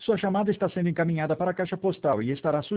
Sua chamada está sendo encaminhada para a caixa postal e estará